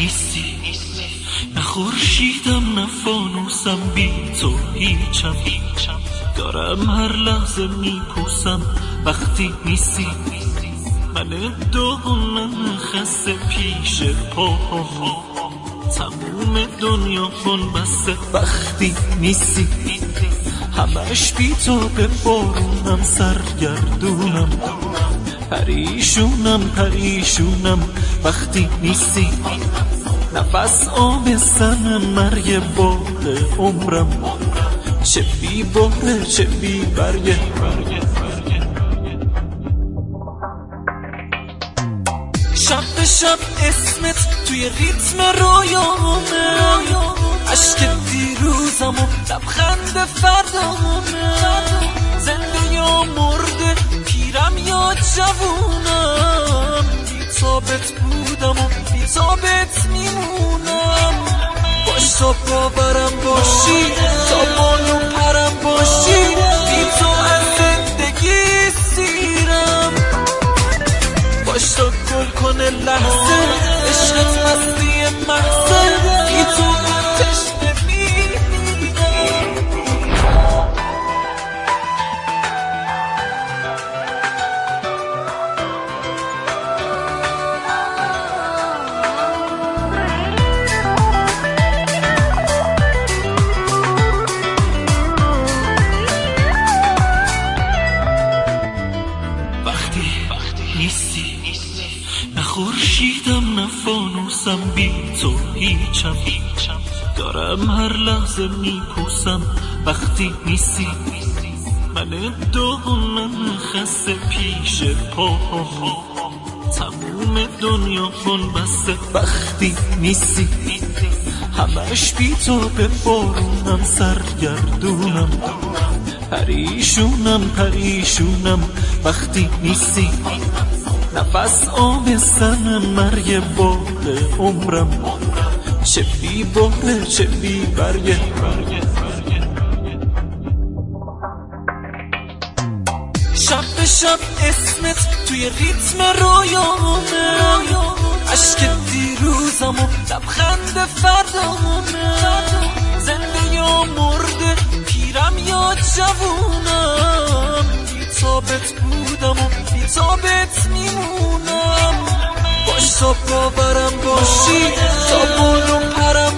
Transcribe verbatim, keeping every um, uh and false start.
نیستی، نه خورشیدم نه فانوسم، بی تو هیچم. دارم هر لحظه میپوسم وقتی نیستی، من دهنم خسته پیش پا، تموم دنیا خون بسته وقتی نیستی. همش بی تو به بارونم سرگردونم، پریشونم پریشونم وقتی نیستی. نفس آبستن مرگ باغ عمرم، چه بی باره چه بی برگه. شب به شب اسمت توی ریتم رویامه، عشق دیروزم و لبخند فردامه. زنده یا مرده، پیرم یا جوونم، بی تابت بودم و بی تابت میمونم. باش تا باورم باشی، تا بالو پرم باشی، بی تو از زندگی سیرم. باش تا گل کنه لحظه، عشقت مستی محضه، بی تو آتش نیستی، نه خورشیدم نه فانوسم، بی تو هیچم. دارم هر لحظه میپوسم وقتی نیستی، من دهنم خسته پیش پا، تموم دنیا خون بسته وقتی نیستی. همش بی تو به بارونم سرگردونم، پریشونم پریشونم وقتی نیستی. نفس آبستن مرگ باغ عمرم، چه بی باره چه بی برگه. شب به شب اسمت توی ریتم رویامه، عشق دیروزم و لبخند فردامه. زنده یا مرده، پیرم یا جوونم، بی تابت بودم و بی تابت میمونم. باش تا باورم باشی، تا بالو پرم